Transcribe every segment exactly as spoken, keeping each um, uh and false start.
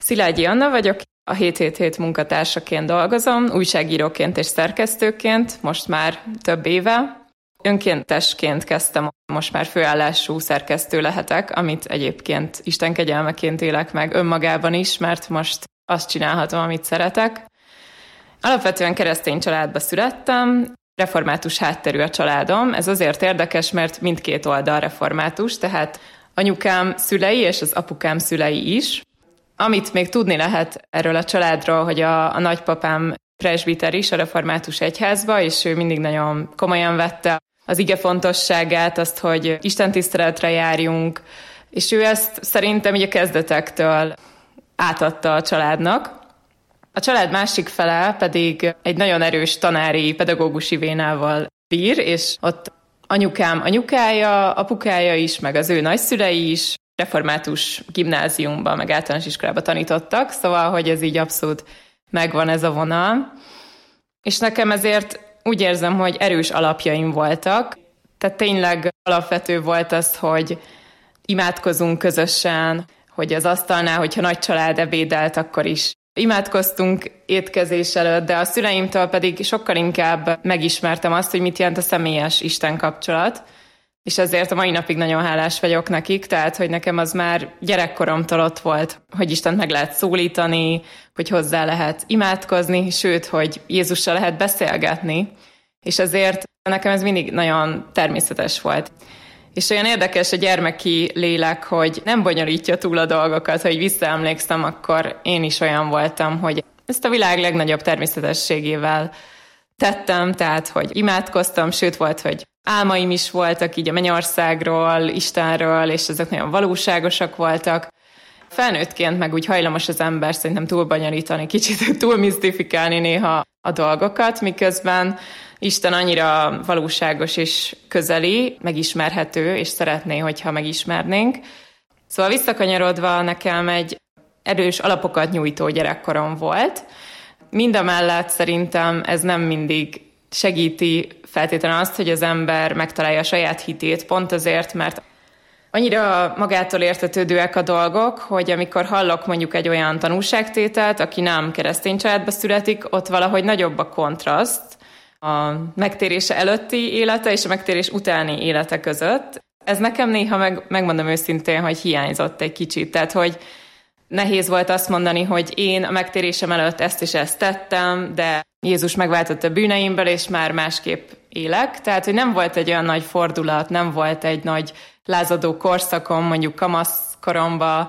Szilágyi Anna vagyok, a hét hét hét munkatársaként dolgozom, újságíróként és szerkesztőként, most már több éve. Önkéntesként kezdtem, most már főállású szerkesztő lehetek, amit egyébként Isten kegyelmeként élek meg önmagában is, mert most azt csinálhatom, amit szeretek. Alapvetően keresztény családba születtem, református hátterű a családom. Ez azért érdekes, mert mindkét oldal református, tehát anyukám szülei és az apukám szülei is. Amit még tudni lehet erről a családról, hogy a, a nagypapám presbiter is a református egyházba, és ő mindig nagyon komolyan vette az ige fontosságát, azt, hogy istentiszteletre járjunk, és ő ezt szerintem így a kezdetektől átadta a családnak. A család másik fele pedig egy nagyon erős tanári, pedagógusi vénával bír, és ott anyukám anyukája, apukája is, meg az ő nagyszülei is református gimnáziumban, meg általános iskolában tanítottak, szóval, hogy ez így abszolút megvan ez a vonal. És nekem ezért úgy érzem, hogy erős alapjaim voltak, tehát tényleg alapvető volt az, hogy imádkozunk közösen, hogy az asztalnál, hogyha nagy család ebédelt, akkor is imádkoztunk étkezés előtt, de a szüleimtől pedig sokkal inkább megismertem azt, hogy mit jelent a személyes Isten kapcsolat, és ezért a mai napig nagyon hálás vagyok nekik, tehát, hogy nekem az már gyerekkoromtól ott volt, hogy Istent meg lehet szólítani, hogy hozzá lehet imádkozni, sőt, hogy Jézussal lehet beszélgetni, és ezért nekem ez mindig nagyon természetes volt. És olyan érdekes a gyermeki lélek, hogy nem bonyolítja túl a dolgokat, hogy visszaemlékszem, akkor én is olyan voltam, hogy ezt a világ legnagyobb természetességével tettem, tehát, hogy imádkoztam, sőt volt, hogy álmaim is voltak így a mennyországról, Istenről, és ezek nagyon valóságosak voltak. Felnőttként meg úgy hajlamos az ember szerintem túl bonyolítani, kicsit túl misztifikálni néha a dolgokat, miközben Isten annyira valóságos és közeli, megismerhető, és szeretné, hogyha megismernénk. Szóval visszakanyarodva nekem egy erős alapokat nyújtó gyerekkorom volt. Mindamellett szerintem ez nem mindig segíti feltétlenül azt, hogy az ember megtalálja a saját hitét, pont azért, mert annyira magától értetődőek a dolgok, hogy amikor hallok mondjuk egy olyan tanúságtételt, aki nem keresztény családba születik, ott valahogy nagyobb a kontraszt a megtérése előtti élete és a megtérés utáni élete között. Ez nekem néha, meg, megmondom őszintén, hogy hiányzott egy kicsit. Tehát, hogy nehéz volt azt mondani, hogy én a megtérésem előtt ezt és ezt tettem, de Jézus megváltott a bűneimből, és már másképp élek. Tehát, hogy nem volt egy olyan nagy fordulat, nem volt egy nagy lázadó korszakom, mondjuk kamaszkoromban,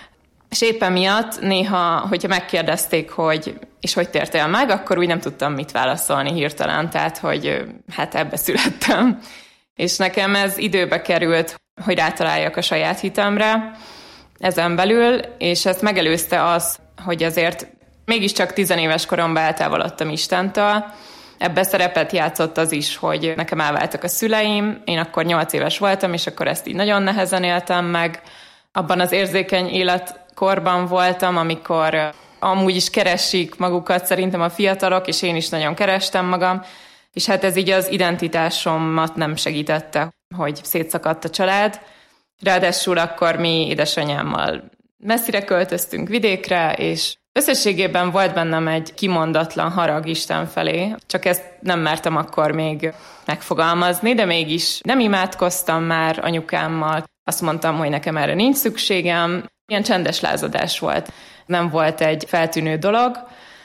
és éppen miatt néha, hogyha megkérdezték, hogy és hogy tértél meg, akkor úgy nem tudtam mit válaszolni hirtelen, tehát, hogy hát ebbe születtem. És nekem ez időbe került, hogy rátaláljak a saját hitemre ezen belül, és ezt megelőzte az, hogy azért mégiscsak tizenéves koromban eltávolodtam Istentől. Ebben szerepet játszott az is, hogy nekem elváltak a szüleim, én akkor nyolc éves voltam, és akkor ezt így nagyon nehezen éltem meg. Abban az érzékeny életkorban voltam, amikor amúgy is keresik magukat szerintem a fiatalok, és én is nagyon kerestem magam, és hát ez így az identitásomat nem segítette, hogy szétszakadt a család. Ráadásul akkor mi édesanyámmal messzire költöztünk vidékre, és összességében volt bennem egy kimondatlan harag Isten felé, csak ezt nem mertem akkor még megfogalmazni, de mégis nem imádkoztam már anyukámmal. Azt mondtam, hogy nekem erre nincs szükségem. Ilyen csendes lázadás volt. Nem volt egy feltűnő dolog,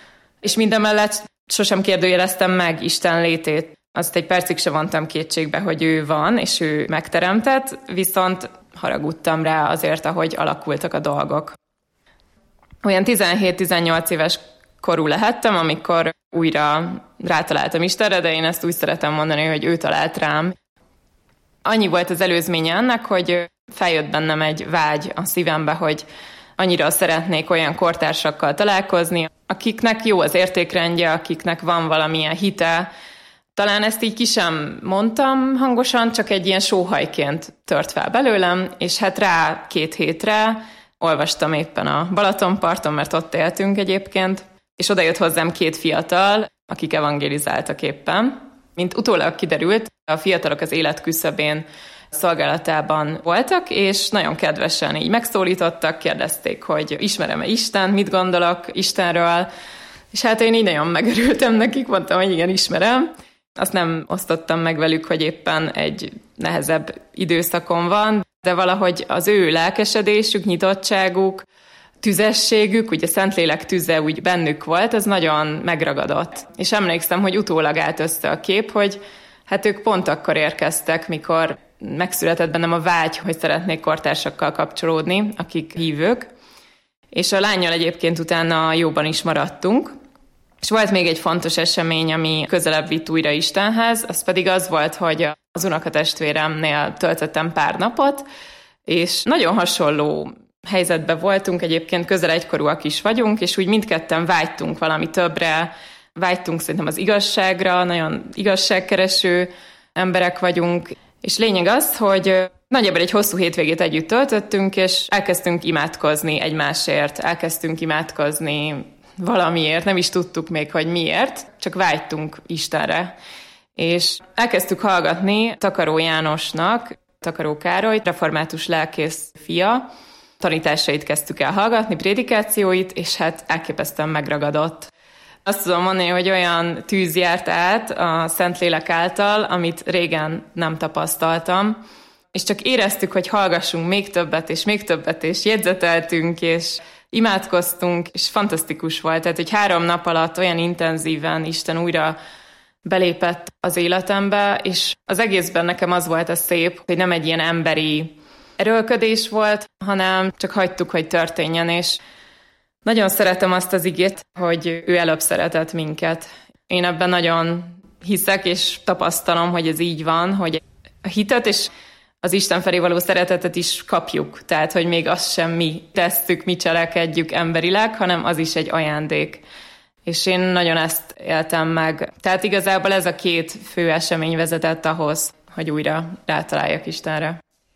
és mindemellett sosem kérdőjeleztem meg Isten létét. Azt egy percig se vontam kétségbe, hogy ő van, és ő megteremtett, viszont haragudtam rá azért, ahogy alakultak a dolgok. Olyan tizenhét-tizennyolc éves korú lehettem, amikor újra rátaláltam Istenre, de én ezt úgy szeretem mondani, hogy ő talált rám. Annyi volt az előzménye ennek, hogy feljött bennem egy vágy a szívembe, hogy annyira szeretnék olyan kortársakkal találkozni, akiknek jó az értékrendje, akiknek van valamilyen hite. Talán ezt így ki sem mondtam hangosan, csak egy ilyen sóhajként tört fel belőlem, és hát rá két hétre olvastam éppen a Balatonparton, mert ott éltünk egyébként, és oda jött hozzám két fiatal, akik evangélizáltak éppen. Mint utólag kiderült, a fiatalok az élet küszöbén szolgálatában voltak, és nagyon kedvesen így megszólítottak, kérdezték, hogy ismerem-e Isten, mit gondolok Istenről, és hát én így nagyon megörültem nekik, mondtam, hogy igen, ismerem. Azt nem osztottam meg velük, hogy éppen egy nehezebb időszakon van, de valahogy az ő lelkesedésük, nyitottságuk, tüzességük, ugye Szentlélek tüze úgy bennük volt, ez nagyon megragadott. És emlékszem, hogy utólag állt össze a kép, hogy hát ők pont akkor érkeztek, mikor megszületett bennem a vágy, hogy szeretnék kortársakkal kapcsolódni, akik hívők. És a lánnyal egyébként utána jóban is maradtunk. És volt még egy fontos esemény, ami közelebb vitt újra Istenhez, az pedig az volt, hogy az unokatestvéremnél töltöttem pár napot, és nagyon hasonló helyzetben voltunk, egyébként közel egykorúak is vagyunk, és úgy mindketten vágytunk valami többre, vágytunk szerintem az igazságra, nagyon igazságkereső emberek vagyunk, és lényeg az, hogy nagyjából egy hosszú hétvégét együtt töltöttünk, és elkezdtünk imádkozni egymásért, elkezdtünk imádkozni valamiért, nem is tudtuk még, hogy miért, csak vágytunk Istenre. És elkezdtük hallgatni Takaró Jánosnak, Takaró Károly, református lelkész fia, tanításait kezdtük el hallgatni, prédikációit, és hát elképesztően megragadott. Azt tudom mondani, hogy olyan tűz járt át a Szentlélek által, amit régen nem tapasztaltam, és csak éreztük, hogy hallgassunk még többet, és még többet, és jegyzeteltünk, és imádkoztunk, és fantasztikus volt. Tehát, hogy három nap alatt olyan intenzíven Isten újra belépett az életembe, és az egészben nekem az volt a szép, hogy nem egy ilyen emberi erőlködés volt, hanem csak hagytuk, hogy történjen, és nagyon szeretem azt az igét, hogy ő előbb szeretett minket. Én ebben nagyon hiszek, és tapasztalom, hogy ez így van, hogy a hitet és az Isten felé való szeretetet is kapjuk. Tehát, hogy még azt sem mi tesszük, mi cselekedjük emberileg, hanem az is egy ajándék. És én nagyon ezt éltem meg. Tehát igazából ez a két fő esemény vezetett ahhoz, hogy újra rátaláljak Istenre.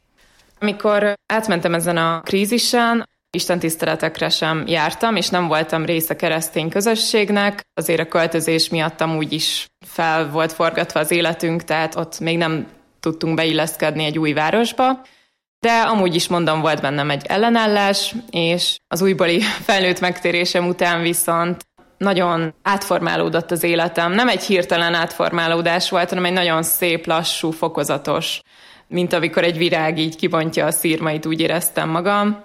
Amikor átmentem ezen a krízisen, istentiszteletekre sem jártam, és nem voltam része keresztény közösségnek, azért a költözés miatt amúgy is fel volt forgatva az életünk, tehát ott még nem tudtunk beilleszkedni egy új városba, de amúgy is mondom, volt bennem egy ellenállás, és az újbóli felnőtt megtérésem után viszont nagyon átformálódott az életem. Nem egy hirtelen átformálódás volt, hanem egy nagyon szép, lassú, fokozatos, mint amikor egy virág így kibontja a szírmait, úgy éreztem magam.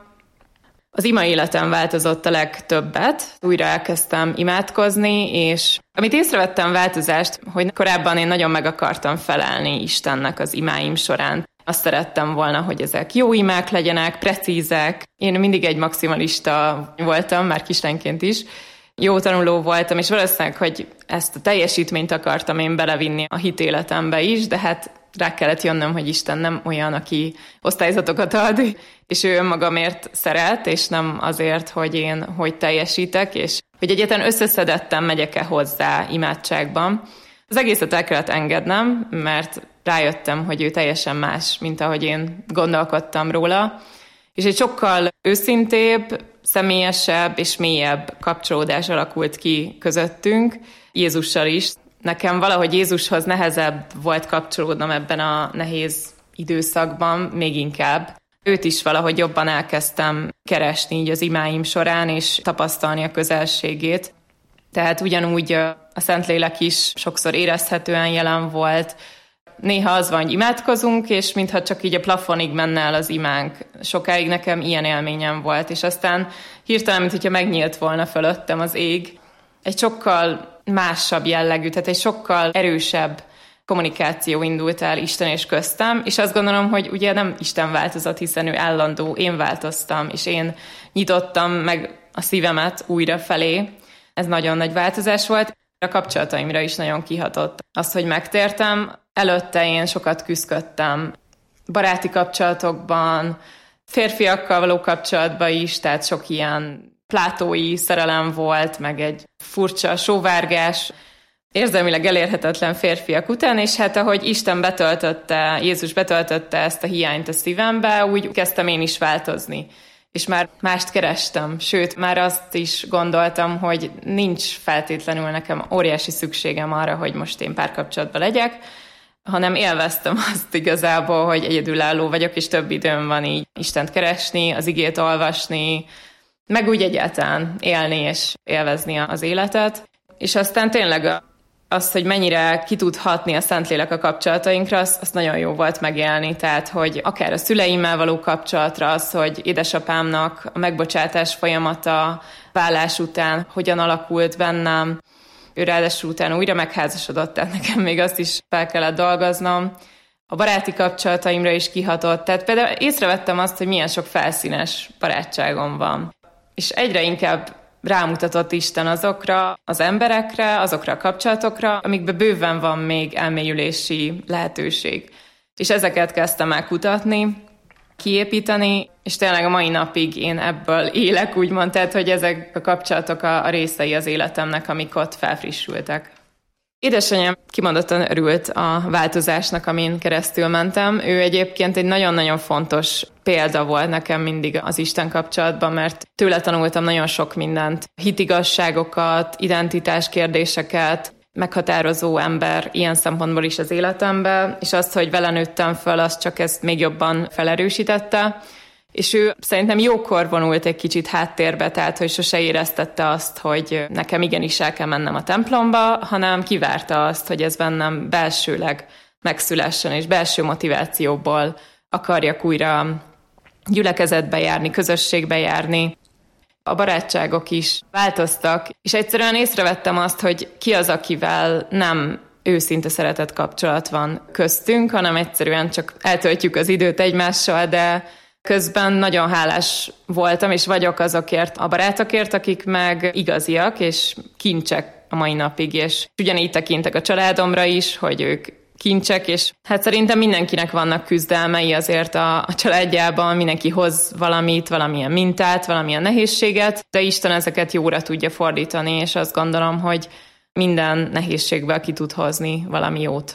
Az ima életem változott a legtöbbet, újra elkezdtem imádkozni, és amit észrevettem változást, hogy korábban én nagyon meg akartam felelni Istennek az imáim során. Azt szerettem volna, hogy ezek jó imák legyenek, precízek. Én mindig egy maximalista voltam, már kislányként is. Jó tanuló voltam, és valószínűleg, hogy ezt a teljesítményt akartam én belevinni a hitéletembe is, de hát rá kellett jönnöm, hogy Isten nem olyan, aki osztályzatokat ad, és ő önmagamért szeret, és nem azért, hogy én hogy teljesítek, és hogy egyáltalán összeszedettem megyek-e hozzá imádságban. Az egészet el kellett engednem, mert rájöttem, hogy ő teljesen más, mint ahogy én gondolkodtam róla, és egy sokkal őszintébb, személyesebb és mélyebb kapcsolódás alakult ki közöttünk, Jézussal is. Nekem valahogy Jézushoz nehezebb volt kapcsolódnom ebben a nehéz időszakban, még inkább. Őt is valahogy jobban elkezdtem keresni így az imáim során, és tapasztalni a közelségét. Tehát ugyanúgy a Szentlélek is sokszor érezhetően jelen volt. Néha az van, hogy imádkozunk, és mintha csak így a plafonig menne el az imánk. Sokáig nekem ilyen élményem volt, és aztán hirtelen, mint hogyha megnyílt volna fölöttem az ég. Egy sokkal másabb jellegű, tehát egy sokkal erősebb kommunikáció indult el Isten és köztem, és azt gondolom, hogy ugye nem Isten változott, hiszen ő állandó, én változtam, és én nyitottam meg a szívemet újra felé. Ez nagyon nagy változás volt. A kapcsolataimra is nagyon kihatott. Az, hogy megtértem, előtte én sokat küzdöttem baráti kapcsolatokban, férfiakkal való kapcsolatban is, tehát sok ilyen plátói szerelem volt, meg egy furcsa sóvárgás, érzelmileg elérhetetlen férfiak után, és hát ahogy Isten betöltötte, Jézus betöltötte ezt a hiányt a szívembe, úgy kezdtem én is változni. És már mást kerestem, sőt, már azt is gondoltam, hogy nincs feltétlenül nekem óriási szükségem arra, hogy most én párkapcsolatban legyek, hanem élveztem azt igazából, hogy egyedülálló vagyok, és több időm van így Istent keresni, az igét olvasni, meg úgy egyáltalán élni és élvezni az életet. És aztán tényleg az, hogy mennyire ki tud hatni a Szentlélek a kapcsolatainkra, az, az nagyon jó volt megélni. Tehát, hogy akár a szüleimmel való kapcsolatra, az, hogy édesapámnak a megbocsátás folyamata vállás után hogyan alakult bennem. Ő ráadásul utána újra megházasodott, tehát nekem még azt is fel kellett dolgoznom. A baráti kapcsolataimra is kihatott. Tehát például észrevettem azt, hogy milyen sok felszínes barátságom van. És egyre inkább rámutatott Isten azokra az emberekre, azokra a kapcsolatokra, amikben bőven van még elmélyülési lehetőség. És ezeket kezdtem el kutatni, kiépíteni, és tényleg a mai napig én ebből élek, úgymond, tehát, hogy ezek a kapcsolatok a, a részei az életemnek, amik ott felfrissültek. Édesanyám kimondottan örült a változásnak, amin keresztül mentem. Ő egyébként egy nagyon-nagyon fontos példa volt nekem mindig az Isten kapcsolatban, mert tőle tanultam nagyon sok mindent. Hitigasságokat, identitáskérdéseket, meghatározó ember ilyen szempontból is az életemben, és azt, hogy vele nőttem föl, az csak ezt még jobban felerősítette. És ő szerintem jókor vonult egy kicsit háttérbe, tehát hogy sose éreztette azt, hogy nekem igenis el kell mennem a templomba, hanem kivárta azt, hogy ez bennem belsőleg megszülessen, és belső motivációból akarjak újra gyülekezetbe járni, közösségbe járni. A barátságok is változtak, és egyszerűen észrevettem azt, hogy ki az, akivel nem őszinte szeretett kapcsolat van köztünk, hanem egyszerűen csak eltöltjük az időt egymással, de közben nagyon hálás voltam, és vagyok azokért a barátokért, akik meg igaziak, és kincsek a mai napig, és ugyanígy tekintek a családomra is, hogy ők kincsek, és hát szerintem mindenkinek vannak küzdelmei azért a, a családjában, mindenki hoz valamit, valamilyen mintát, valamilyen nehézséget, de Isten ezeket jóra tudja fordítani, és azt gondolom, hogy minden nehézségből ki tud hozni valami jót.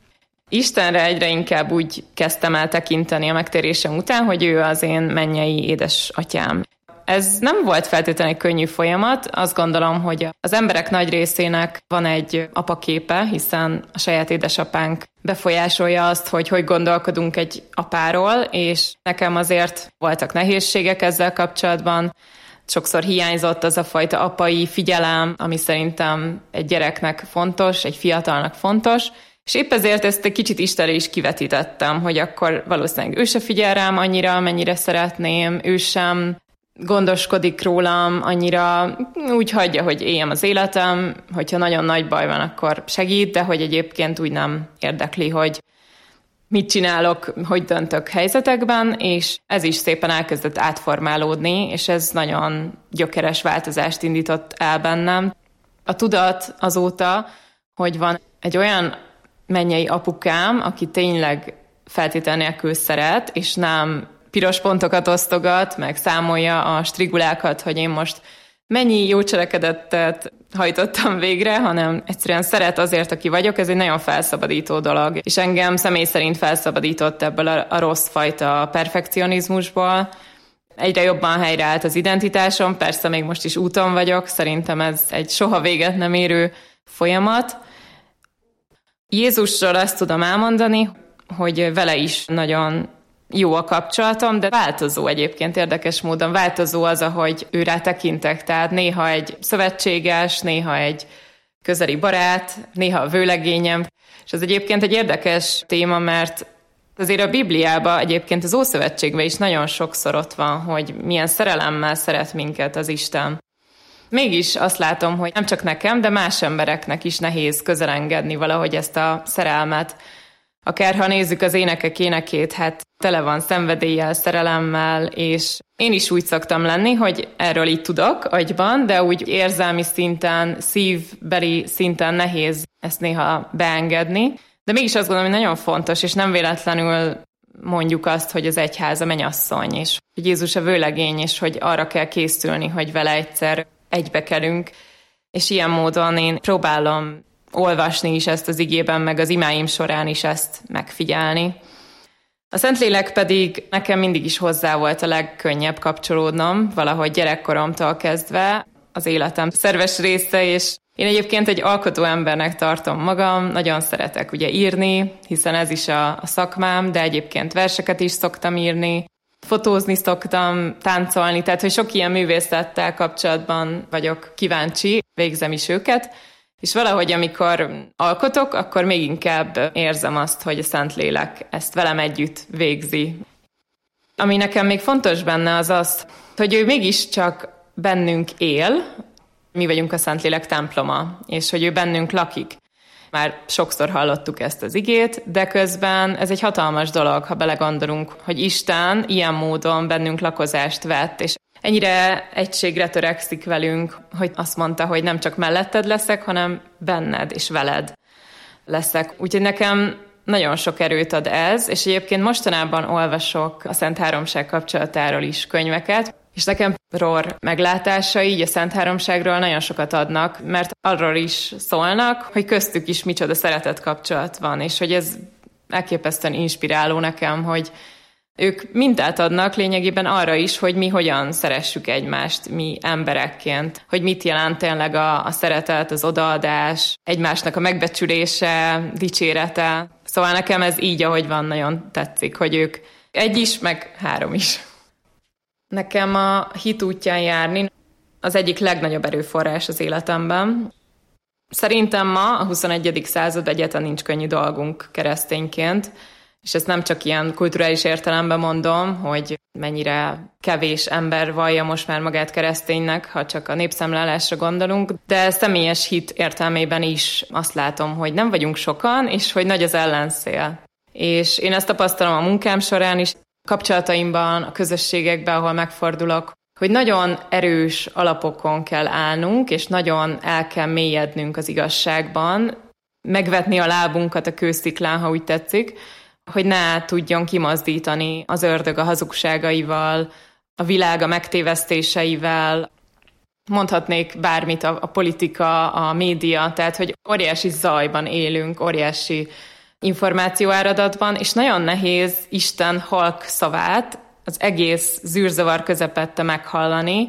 Istenre egyre inkább úgy kezdtem el tekinteni a megtérésem után, hogy ő az én mennyei édesatyám. Ez nem volt feltétlenül egy könnyű folyamat, azt gondolom, hogy az emberek nagy részének van egy apaképe, hiszen a saját édesapánk befolyásolja azt, hogy hogy gondolkodunk egy apáról, és nekem azért voltak nehézségek ezzel kapcsolatban. Sokszor hiányzott az a fajta apai figyelem, ami szerintem egy gyereknek fontos, egy fiatalnak fontos, és épp ezért ezt egy kicsit Istenre is kivetítettem, hogy akkor valószínűleg ő se figyel rám annyira, amennyire szeretném, ő sem gondoskodik rólam annyira, úgy hagyja, hogy éljem az életem, hogyha nagyon nagy baj van, akkor segít, de hogy egyébként úgy nem érdekli, hogy mit csinálok, hogy döntök helyzetekben, és ez is szépen elkezdett átformálódni, és ez nagyon gyökeres változást indított el bennem. A tudat azóta, hogy van egy olyan mennyei apukám, aki tényleg feltétel nélkül szeret, és nem piros pontokat osztogat, meg számolja a strigulákat, hogy én most mennyi jó cselekedetet hajtottam végre, hanem egyszerűen szeret azért, aki vagyok, ez egy nagyon felszabadító dolog. És engem személy szerint felszabadított ebből a, a rossz fajta perfekcionizmusból. Egyre jobban helyreállt az identitásom, persze még most is úton vagyok, szerintem ez egy soha véget nem érő folyamat. Jézusról azt tudom elmondani, hogy vele is nagyon jó a kapcsolatom, de változó egyébként, érdekes módon változó az, ahogy őrá tekintek. Tehát néha egy szövetséges, néha egy közeli barát, néha a vőlegényem. És ez egyébként egy érdekes téma, mert azért a Bibliában, egyébként az Ószövetségben is nagyon sokszor ott van, hogy milyen szerelemmel szeret minket az Isten. Mégis azt látom, hogy nem csak nekem, de más embereknek is nehéz közelengedni valahogy ezt a szerelmet. Akár ha nézzük az énekek énekét, hát tele van szenvedéllyel, szerelemmel, és én is úgy szoktam lenni, hogy erről így tudok agyban, de úgy érzelmi szinten, szívbeli szinten nehéz ezt néha beengedni. De mégis azt gondolom, hogy nagyon fontos, és nem véletlenül mondjuk azt, hogy az egyház a mennyasszony, és hogy Jézus a vőlegény, és hogy arra kell készülni, hogy vele egyszer egybekerünk. És ilyen módon én próbálom olvasni is ezt az igében, meg az imáim során is ezt megfigyelni. A Szentlélek pedig nekem mindig is hozzá volt a legkönnyebb kapcsolódnom, valahogy gyerekkoromtól kezdve az életem szerves része, és Én egyébként egy alkotó embernek tartom magam, nagyon szeretek ugye írni, hiszen ez is a, a szakmám, de egyébként verseket is szoktam írni, fotózni szoktam, táncolni, tehát hogy sok ilyen művészettel kapcsolatban vagyok kíváncsi, végzem is őket, és valahogy amikor alkotok, akkor még inkább érzem azt, hogy a Szentlélek ezt velem együtt végzi. Ami nekem még fontos benne az az, hogy ő mégiscsak bennünk él, mi vagyunk a Szentlélek temploma, és hogy ő bennünk lakik. Már sokszor hallottuk ezt az igét, de közben ez egy hatalmas dolog, ha belegondolunk, hogy Isten ilyen módon bennünk lakozást vett, és ennyire egységre törekszik velünk, hogy azt mondta, hogy nem csak melletted leszek, hanem benned és veled leszek. Úgyhogy nekem nagyon sok erőt ad ez, és egyébként mostanában olvasok a Szent Háromság kapcsolatáról is könyveket, és nekem Rohr meglátásai így a Szent Háromságról nagyon sokat adnak, mert arról is szólnak, hogy köztük is micsoda szeretet kapcsolat van, és hogy ez elképesztően inspiráló nekem, hogy ők mintát adnak lényegében arra is, hogy mi hogyan szeressük egymást, mi emberekként, hogy mit jelent tényleg a, a szeretet, az odaadás, egymásnak a megbecsülése, dicsérete. Szóval nekem ez így, ahogy van, nagyon tetszik, hogy ők egy is, meg három is. Nekem a hit útján járni az egyik legnagyobb erőforrás az életemben. Szerintem ma a huszonegyedik század egyáltalán nincs könnyű dolgunk keresztényként, és ezt nem csak ilyen kulturális értelemben mondom, hogy mennyire kevés ember vallja most már magát kereszténynek, ha csak a népszámlálásra gondolunk, de személyes hit értelmében is azt látom, hogy nem vagyunk sokan, és hogy nagy az ellenszél. És én ezt tapasztalom a munkám során is, kapcsolataimban, a közösségekben, ahol megfordulok, hogy nagyon erős alapokon kell állnunk, és nagyon el kell mélyednünk az igazságban, megvetni a lábunkat a kősziklán, ha úgy tetszik, hogy ne tudjon kimozdítani az ördög a hazugságaival, a világ a megtévesztéseivel, mondhatnék bármit, a, a politika, a média, tehát hogy óriási zajban élünk, óriási információáradatban, és nagyon nehéz Isten halk szavát az egész zűrzavar közepette meghallani.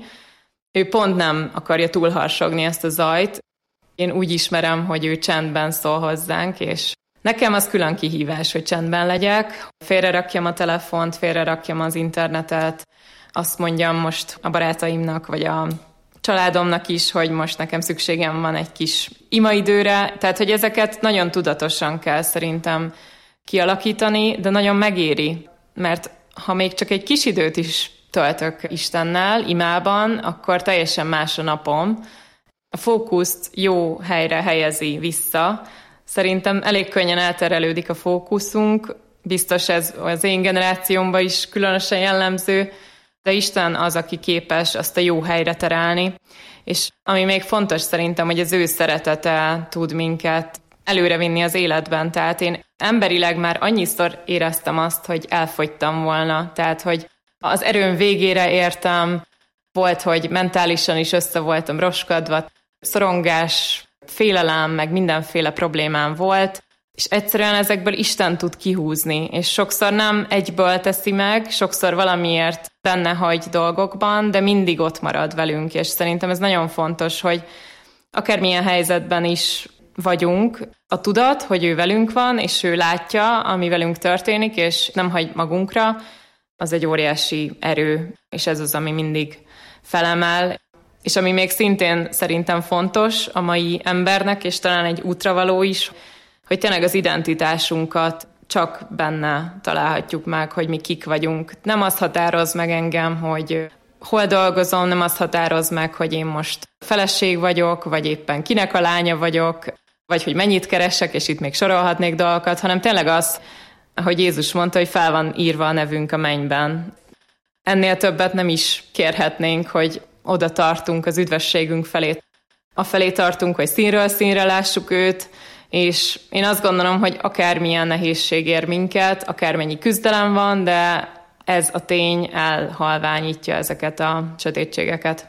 Ő pont nem akarja túlharsogni ezt a zajt. Én úgy ismerem, hogy ő csendben szól hozzánk, és nekem az külön kihívás, hogy csendben legyek. Félrerakjam a telefont, félrerakjam az internetet, azt mondjam most a barátaimnak, vagy a családomnak is, hogy most nekem szükségem van egy kis imaidőre, tehát hogy ezeket nagyon tudatosan kell szerintem kialakítani, de nagyon megéri, mert ha még csak egy kis időt is töltök Istennel, imában, akkor teljesen más a napom. A fókuszt jó helyre helyezi vissza. Szerintem elég könnyen elterelődik a fókuszunk, biztos ez az én generációmban is különösen jellemző, de Isten az, aki képes azt a jó helyre terelni, és ami még fontos szerintem, hogy az ő szeretete tud minket előrevinni az életben, tehát én emberileg már annyiszor éreztem azt, hogy elfogytam volna, tehát hogy az erőm végére értem, volt, hogy mentálisan is össze voltam roskadva, szorongás, félelem, meg mindenféle problémám volt, és egyszerűen ezekből Isten tud kihúzni, és sokszor nem egyből teszi meg, sokszor valamiért benne hagy dolgokban, de mindig ott marad velünk, és szerintem ez nagyon fontos, hogy akármilyen helyzetben is vagyunk, a tudat, hogy ő velünk van, és ő látja, ami velünk történik, és nem hagy magunkra, az egy óriási erő, és ez az, ami mindig felemel. És ami még szintén szerintem fontos a mai embernek, és talán egy útravaló is, hogy tényleg az identitásunkat csak benne találhatjuk meg, hogy mi kik vagyunk. Nem azt határoz meg engem, hogy hol dolgozom, nem azt határoz meg, hogy én most feleség vagyok, vagy éppen kinek a lánya vagyok, vagy hogy mennyit keresek, és itt még sorolhatnék dolgokat, hanem tényleg az, ahogy Jézus mondta, hogy fel van írva a nevünk a mennyben. Ennél többet nem is kérhetnénk, hogy oda tartunk az üdvösségünk felé. Afelé tartunk, hogy színről színre lássuk őt, és én azt gondolom, hogy akármilyen nehézség ér minket, akármennyi küzdelem van, de ez a tény elhalványítja ezeket a sötétségeket.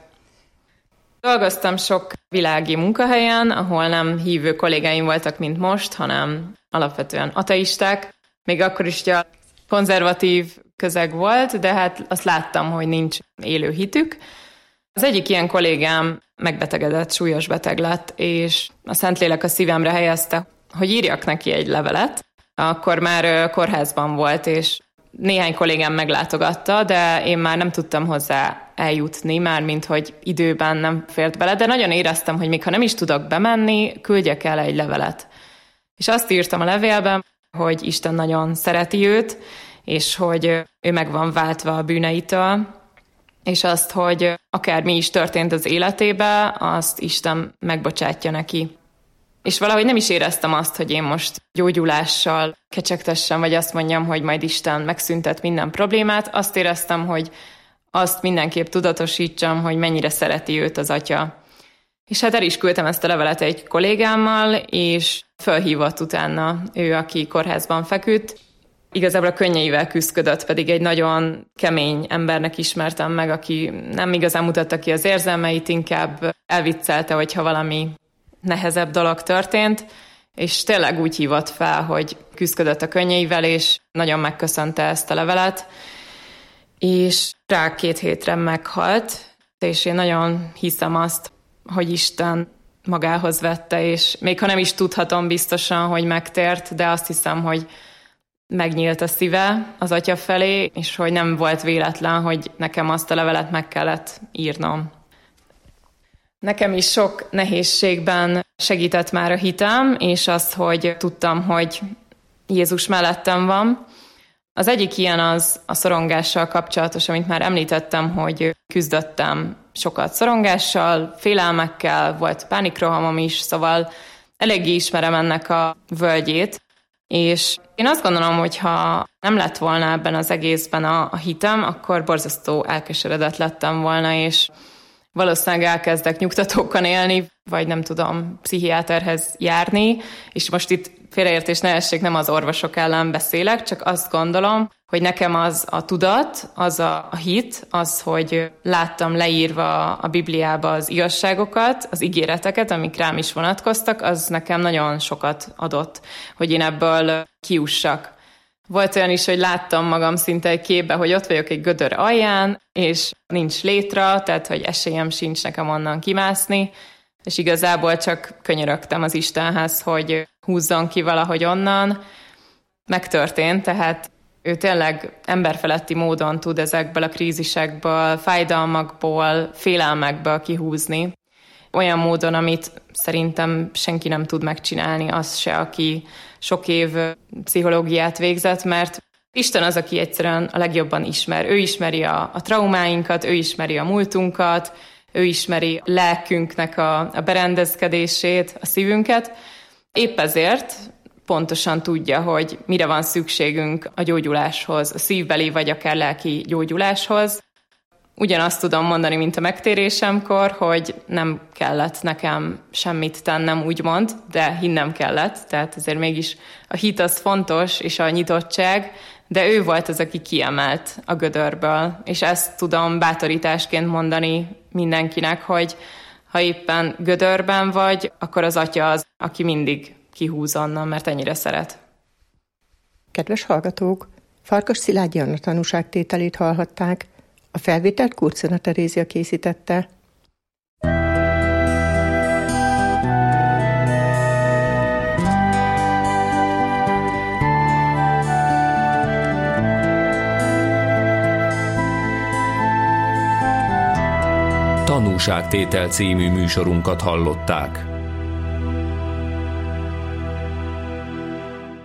Dolgoztam sok világi munkahelyen, ahol nem hívő kollégáim voltak, mint most, hanem alapvetően ateisták. Még akkor is ugye konzervatív közeg volt, de hát azt láttam, hogy nincs élő hitük. Az egyik ilyen kollégám megbetegedett, súlyos beteg lett, és a Szentlélek a szívemre helyezte, hogy írjak neki egy levelet. Akkor már kórházban volt, és néhány kollégám meglátogatta, de én már nem tudtam hozzá eljutni, mármint hogy időben nem fért bele, de nagyon éreztem, hogy még ha nem is tudok bemenni, küldjek el egy levelet. És azt írtam a levélben, hogy Isten nagyon szereti őt, és hogy ő meg van váltva a bűneitől, és azt, hogy akármi is történt az életébe, azt Isten megbocsátja neki. És valahogy nem is éreztem azt, hogy én most gyógyulással kecsegtessem, vagy azt mondjam, hogy majd Isten megszüntet minden problémát. Azt éreztem, hogy azt mindenképp tudatosítsam, hogy mennyire szereti őt az Atya. És hát el is küldtem ezt a levelet egy kollégámmal, és fölhívott utána ő, aki kórházban feküdt. Igazából a könnyeivel küszködött, pedig egy nagyon kemény embernek ismertem meg, aki nem igazán mutatta ki az érzelmeit, inkább elviccelte, hogyha valami nehezebb dolog történt, és tényleg úgy hívott fel, hogy küszködött a könnyeivel, és nagyon megköszönte ezt a levelet, és rá két hétre meghalt, és én nagyon hiszem azt, hogy Isten magához vette, és még ha nem is tudhatom biztosan, hogy megtért, de azt hiszem, hogy megnyílt a szíve az Atya felé, és hogy nem volt véletlen, hogy nekem azt a levelet meg kellett írnom. Nekem is sok nehézségben segített már a hitem, és az, hogy tudtam, hogy Jézus mellettem van. Az egyik ilyen az a szorongással kapcsolatos, amit már említettem, hogy küzdöttem sokat szorongással, félelmekkel, volt pánikrohamom is, szóval eléggé ismerem ennek a völgyét, és én azt gondolom, hogy ha nem lett volna ebben az egészben a, a hitem, akkor borzasztó elkeseredett lettem volna, és valószínűleg elkezdek nyugtatókkal élni, vagy nem tudom, pszichiáterhez járni, és most itt félreértés ne essék, nem az orvosok ellen beszélek, csak azt gondolom, hogy nekem az a tudat, az a, a hit, az, hogy láttam leírva a Bibliába az igazságokat, az ígéreteket, amik rám is vonatkoztak, az nekem nagyon sokat adott, hogy én ebből kiussak. Volt olyan is, hogy láttam magam szinte egy képbe, hogy ott vagyok egy gödör alján, és nincs létra, tehát hogy esélyem sincs nekem onnan kimászni, és igazából csak könyörögtem az Istenhez, hogy húzzon ki valahogy onnan. Megtörtént, tehát ő tényleg emberfeletti módon tud ezekből a krízisekből, fájdalmakból, félelmekből kihúzni. Olyan módon, amit szerintem senki nem tud megcsinálni, az se, aki sok év pszichológiát végzett, mert Isten az, aki egyszerűen a legjobban ismer. Ő ismeri a, a traumáinkat, ő ismeri a múltunkat, ő ismeri lelkünknek a, a berendezkedését, a szívünket. Épp ezért pontosan tudja, hogy mire van szükségünk a gyógyuláshoz, a szívbeli vagy akár lelki gyógyuláshoz. Ugyanazt tudom mondani, mint a megtérésemkor, hogy nem kellett nekem semmit tennem, úgymond, de hinnem kellett, tehát azért mégis a hit az fontos, és a nyitottság, de ő volt az, aki kiemelt a gödörből, és ezt tudom bátorításként mondani mindenkinek, hogy ha éppen gödörben vagy, akkor az Atya az, aki mindig kihúz onnan, mert ennyire szeret. Kedves hallgatók, Farkas Szilágyi Anna tanúságtételét hallhatták. A felvételt Kurcina Terézia készítette. Tanúságtétel című műsorunkat hallották.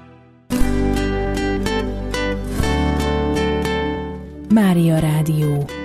Mária Rádió.